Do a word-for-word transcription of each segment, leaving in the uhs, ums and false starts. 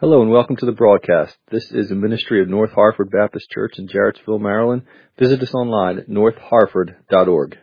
Hello and welcome to the broadcast. This is a ministry of North Harford Baptist Church in Jarrettsville, Maryland. Visit us online at north harford dot org.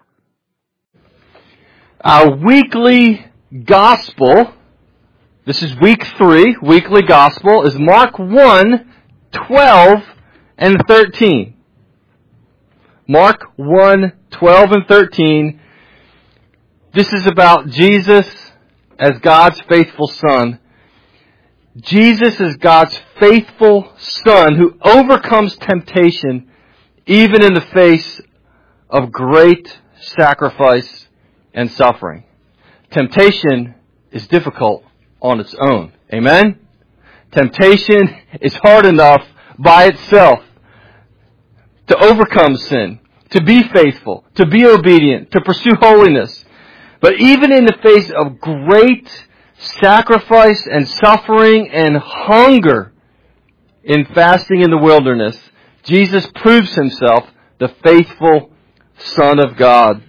Our weekly gospel, this is week three, weekly gospel, is Mark one, twelve, and thirteen. Mark one, twelve, and thirteen. This is about Jesus as God's faithful Son. Jesus is God's faithful Son who overcomes temptation even in the face of great sacrifice and suffering. Temptation is difficult on its own. Amen? Temptation is hard enough by itself to overcome sin, to be faithful, to be obedient, to pursue holiness. But even in the face of great sacrifice and suffering and hunger in fasting in the wilderness, Jesus proves himself the faithful Son of God.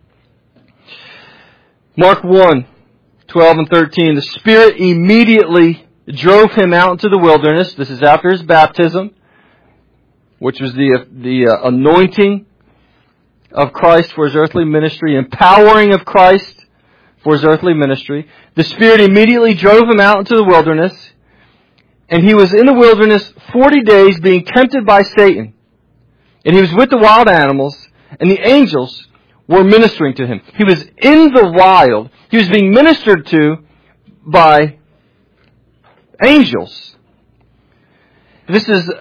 Mark one, twelve and thirteen. The Spirit immediately drove him out into the wilderness. This is after his baptism, which was the, the uh, anointing of Christ for his earthly ministry, empowering of Christ for his earthly ministry. The Spirit immediately drove him out into the wilderness, and he was in the wilderness forty days being tempted by Satan. And he was with the wild animals, and the angels were ministering to him. He was in the wild. He was being ministered to by angels. This is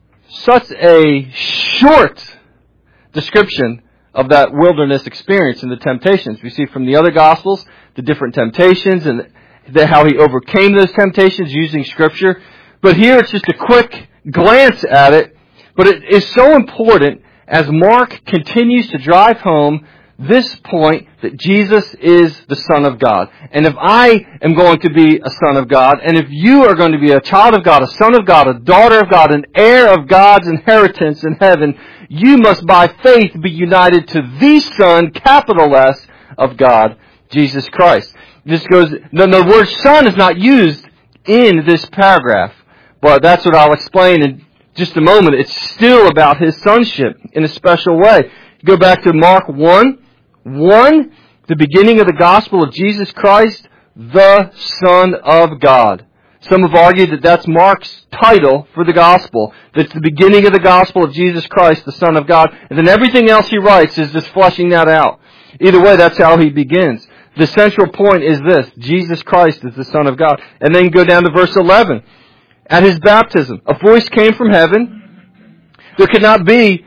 such a short description of that wilderness experience and the temptations. We see from the other Gospels the different temptations and the, how he overcame those temptations using Scripture. But here it's just a quick glance at it. But it is so important as Mark continues to drive home this point that Jesus is the Son of God. And if I am going to be a son of God, and if you are going to be a child of God, a son of God, a daughter of God, an heir of God's inheritance in heaven, you must by faith be united to the Son, capital S, of God, Jesus Christ. This goes, the, the word Son is not used in this paragraph, but that's what I'll explain in just a moment. It's still about his sonship in a special way. Go back to Mark one, one, the beginning of the gospel of Jesus Christ, the Son of God. Some have argued that that's Mark's title for the gospel. That's the beginning of the gospel of Jesus Christ, the Son of God. And then everything else he writes is just fleshing that out. Either way, that's how he begins. The central point is this: Jesus Christ is the Son of God. And then go down to verse eleven. At his baptism, a voice came from heaven. There could not be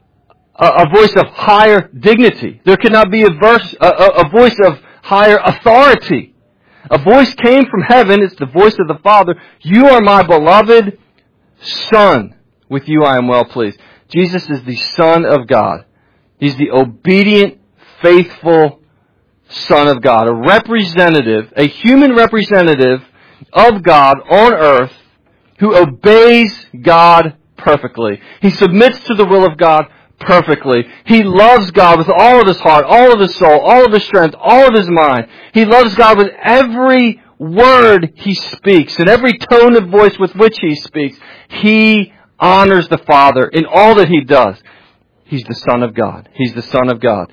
a, a voice of higher dignity. There could not be a, verse, a, a, a voice of higher authority. A voice came from heaven. It's the voice of the Father. You are my beloved Son. With you I am well pleased. Jesus is the Son of God. He's the obedient, faithful Son of God. A representative, a human representative of God on earth who obeys God perfectly. He submits to the will of God perfectly. He loves God with all of his heart, all of his soul, all of his strength, all of his mind. He loves God with every word he speaks and every tone of voice with which he speaks. He honors the Father in all that he does. He's the Son of God. He's the Son of God.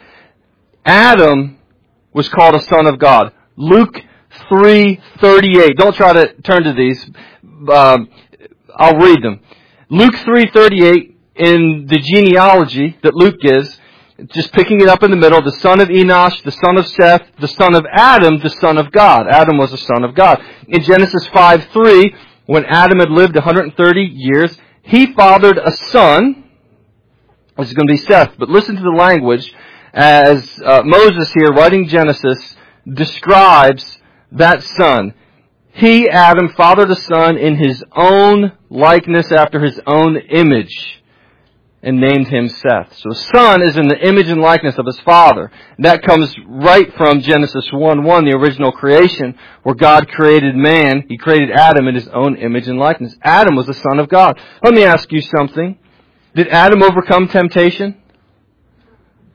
Adam was called a son of God. Luke three thirty-eight. Don't try to turn to these. Um, I'll read them. Luke three thirty-eight, in the genealogy that Luke gives, just picking it up in the middle, the son of Enosh, the son of Seth, the son of Adam, the son of God. Adam was a son of God. In Genesis five three, when Adam had lived one hundred thirty years, he fathered a son. This is going to be Seth, but listen to the language as uh, Moses here, writing Genesis, describes that son. He, Adam, fathered a son in his own likeness after his own image, and named him Seth. So the son is in the image and likeness of his father. And that comes right from Genesis one one, the original creation, where God created man. He created Adam in his own image and likeness. Adam was the son of God. Let me ask you something. Did Adam overcome temptation?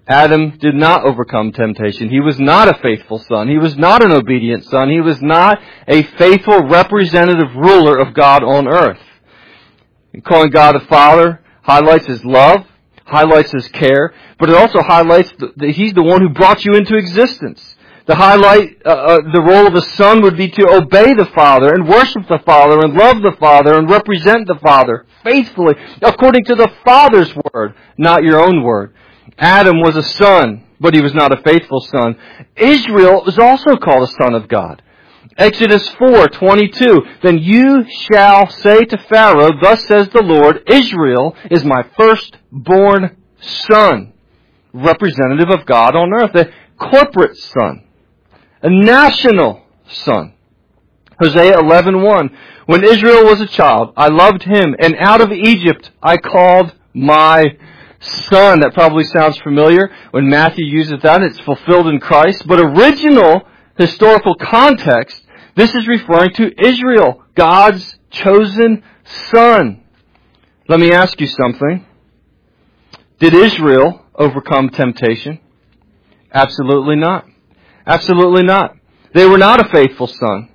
Adam did not overcome temptation. He was not a faithful son. He was not an obedient son. He was not a faithful representative ruler of God on earth. And calling God a father highlights His love, highlights His care, but it also highlights that He's the one who brought you into existence. The highlight, uh, uh, the role of a son would be to obey the Father and worship the Father and love the Father and represent the Father faithfully according to the Father's word, not your own word. Adam was a son, but he was not a faithful son. Israel was also called a son of God. Exodus four twenty-two, then you shall say to Pharaoh, thus says the Lord, Israel is my firstborn son, representative of God on earth, a corporate son, a national son. Hosea eleven one, when Israel was a child, I loved him, and out of Egypt I called my son. That probably sounds familiar when Matthew uses that. It's fulfilled in Christ. But original historical context, this is referring to Israel, God's chosen son. Let me ask you something. Did Israel overcome temptation? Absolutely not. Absolutely not. They were not a faithful son.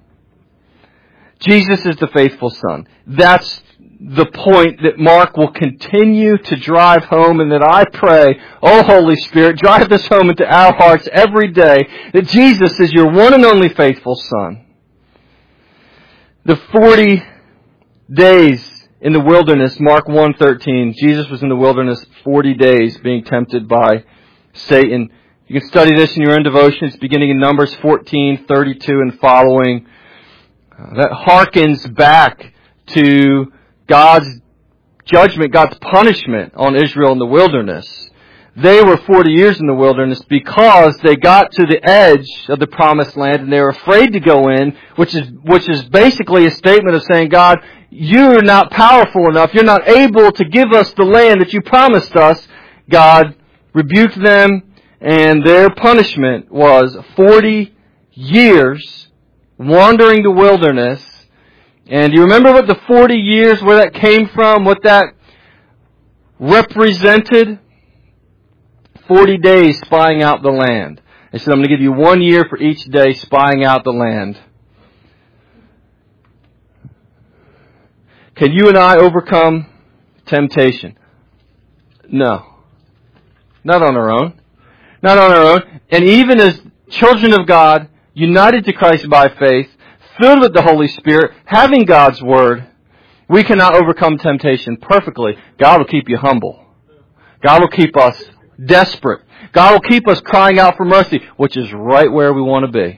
Jesus is the faithful son. That's the point that Mark will continue to drive home, and that I pray, oh Holy Spirit, drive this home into our hearts every day, that Jesus is your one and only faithful son. The forty days in the wilderness, Mark one thirteen, Jesus was in the wilderness forty days being tempted by Satan. You can study this in your own devotions, beginning in Numbers fourteen thirty-two and following. Uh, that harkens back to God's judgment, God's punishment on Israel in the wilderness. They were forty years in the wilderness because they got to the edge of the promised land and they were afraid to go in, which is which is basically a statement of saying, God, you're not powerful enough. You're not able to give us the land that you promised us. God rebuked them, and their punishment was forty years wandering the wilderness. And you remember what the forty years, where that came from, what that represented? forty days spying out the land. He said, I'm going to give you one year for each day spying out the land. Can you and I overcome temptation? No. Not on our own. Not on our own. And even as children of God, united to Christ by faith, filled with the Holy Spirit, having God's Word, we cannot overcome temptation perfectly. God will keep you humble. God will keep us desperate. God will keep us crying out for mercy, which is right where we want to be.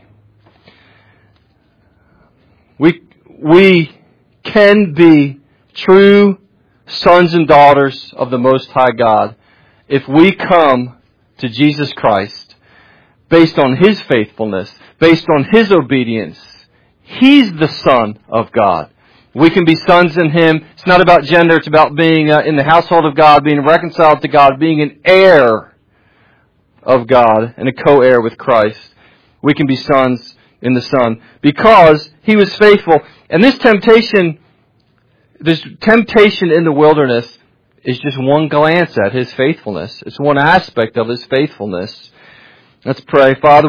We, we can be true sons and daughters of the Most High God if we come to Jesus Christ based on His faithfulness, based on His obedience. He's the Son of God. We can be sons in Him. It's not about gender. It's about being uh, in the household of God, being reconciled to God, being an heir of God and a co-heir with Christ. We can be sons in the Son because He was faithful. And this temptation, this temptation in the wilderness is just one glance at His faithfulness. It's one aspect of His faithfulness. Let's pray. Father,